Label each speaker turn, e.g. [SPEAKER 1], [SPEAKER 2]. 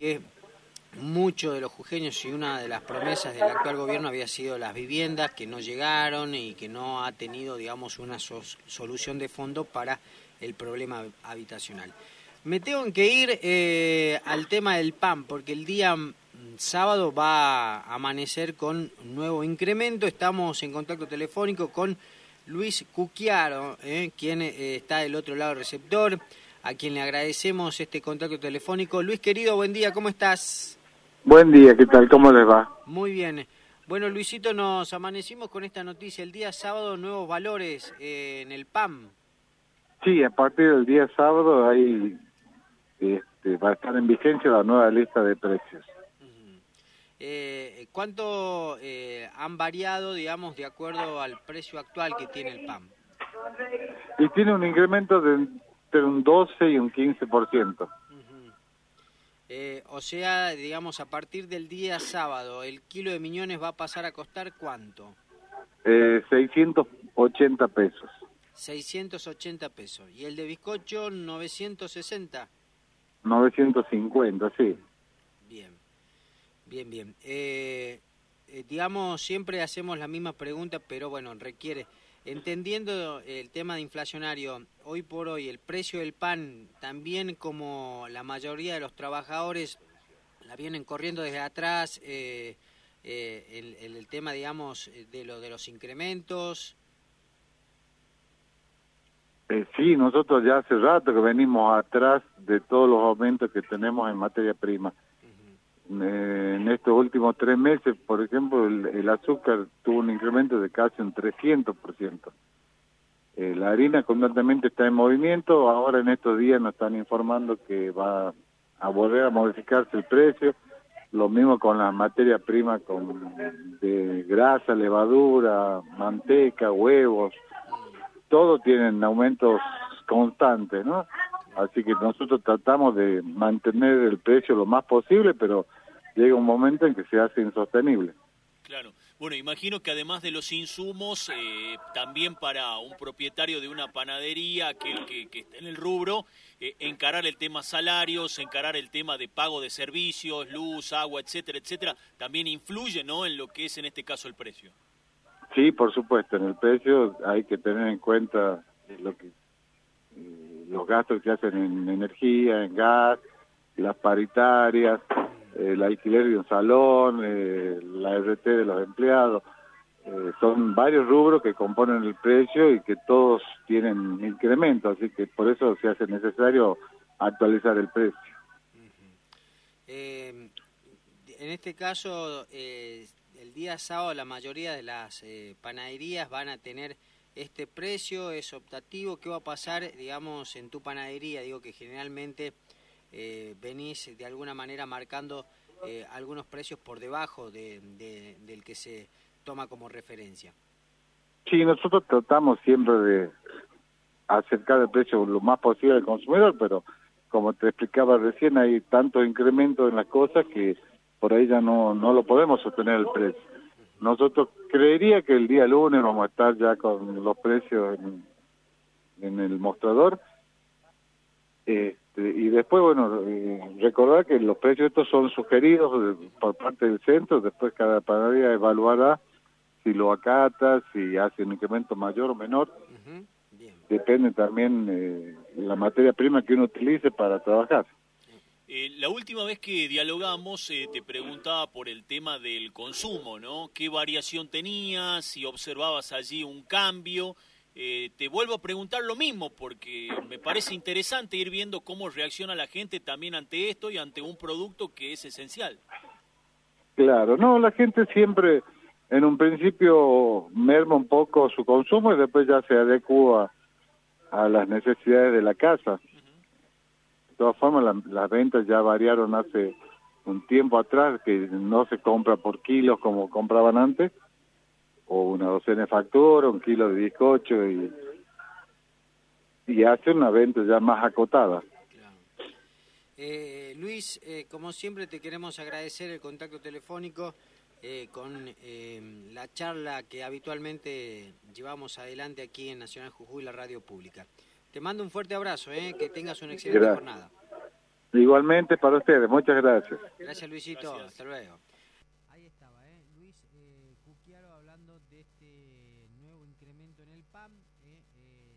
[SPEAKER 1] que muchos de los jujeños y una de las promesas del actual gobierno había sido las viviendas que no llegaron y que no ha tenido, digamos, una solución de fondo para el problema habitacional. Me tengo que ir al tema del PAN, porque el día sábado va a amanecer con un nuevo incremento. Estamos en contacto telefónico con Luis Cucchiaro, quien está del otro lado del receptor, a quien le agradecemos este contacto telefónico. Luis, querido, buen día, ¿cómo estás?
[SPEAKER 2] Buen día, ¿qué tal? ¿Cómo les va?
[SPEAKER 1] Muy bien. Bueno, Luisito, nos amanecimos con esta noticia. El día sábado, nuevos valores en el PAN.
[SPEAKER 2] Sí, a partir del día sábado ahí va a estar en vigencia la nueva lista de precios.
[SPEAKER 1] ¿Cuánto han variado, digamos, de acuerdo al precio actual que tiene el PAN?
[SPEAKER 2] Y tiene un incremento de entre un 12 y un 15%.
[SPEAKER 1] O sea, digamos, a partir del día sábado, ¿el kilo de miñones va a pasar a costar cuánto?
[SPEAKER 2] 680 pesos.
[SPEAKER 1] 680 pesos. ¿Y el de bizcocho, 960?
[SPEAKER 2] 950, sí.
[SPEAKER 1] Bien, bien. Digamos, siempre hacemos la misma pregunta, pero bueno, requiere... Entendiendo el tema de inflacionario, hoy por hoy el precio del pan, también como la mayoría de los trabajadores la vienen corriendo desde atrás, el tema, digamos, de los incrementos.
[SPEAKER 2] Sí, nosotros ya hace rato que venimos atrás de todos los aumentos que tenemos en materia prima. En estos últimos 3 meses, por ejemplo, el azúcar tuvo un incremento de casi un 300%. La harina constantemente está en movimiento, ahora en estos días nos están informando que va a volver a modificarse el precio, lo mismo con la materia prima de grasa, levadura, manteca, huevos, todo tienen aumentos constantes, ¿no? Así que nosotros tratamos de mantener el precio lo más posible, pero llega un momento en que se hace insostenible.
[SPEAKER 3] Claro. Bueno, imagino que además de los insumos, también para un propietario de una panadería que esté en el rubro, encarar el tema salarios, encarar el tema de pago de servicios, luz, agua, etcétera, también influye, ¿no?, en lo que es en este caso el precio.
[SPEAKER 2] Sí, por supuesto, en el precio hay que tener en cuenta los gastos que se hacen en energía, en gas, las paritarias, el alquiler de un salón, la RT de los empleados. Son varios rubros que componen el precio y que todos tienen incremento, así que por eso se hace necesario actualizar el precio.
[SPEAKER 1] En este caso, el día sábado la mayoría de las panaderías van a tener este precio, es optativo. ¿Qué va a pasar, digamos, en tu panadería? Digo que generalmente venís de alguna manera marcando algunos precios por debajo del que se toma como referencia.
[SPEAKER 2] Sí, nosotros tratamos siempre de acercar el precio lo más posible al consumidor, pero como te explicaba recién, hay tanto incremento en las cosas que por ahí ya no lo podemos sostener el precio. Nosotros creería que el día lunes vamos a estar ya con los precios en el mostrador. Y después, bueno, recordar que los precios estos son sugeridos por parte del centro, después cada panadería evaluará si lo acata, si hace un incremento mayor o menor.
[SPEAKER 1] Bien.
[SPEAKER 2] Depende también la materia prima que uno utilice para trabajar.
[SPEAKER 3] La última vez que dialogamos te preguntaba por el tema del consumo, ¿no? ¿Qué variación tenías? Si observabas allí un cambio. Te vuelvo a preguntar lo mismo porque me parece interesante ir viendo cómo reacciona la gente también ante esto y ante un producto que es esencial.
[SPEAKER 2] Claro, no, la gente siempre en un principio merma un poco su consumo y después ya se adecua a las necesidades de la casa. De todas formas, las ventas ya variaron hace un tiempo atrás, que no se compra por kilos como compraban antes, o una docena de facturas, 1 kilo de bizcocho, y hace una venta ya más acotada.
[SPEAKER 1] Claro. Luis, como siempre te queremos agradecer el contacto telefónico con la charla que habitualmente llevamos adelante aquí en Nacional Jujuy, la radio pública. Te mando un fuerte abrazo, que tengas una excelente jornada.
[SPEAKER 2] Igualmente para ustedes, muchas gracias.
[SPEAKER 1] Gracias, Luisito.
[SPEAKER 3] Gracias.
[SPEAKER 1] Hasta luego. Ahí estaba, Luis Cucchiaro hablando de este nuevo incremento en el PAM.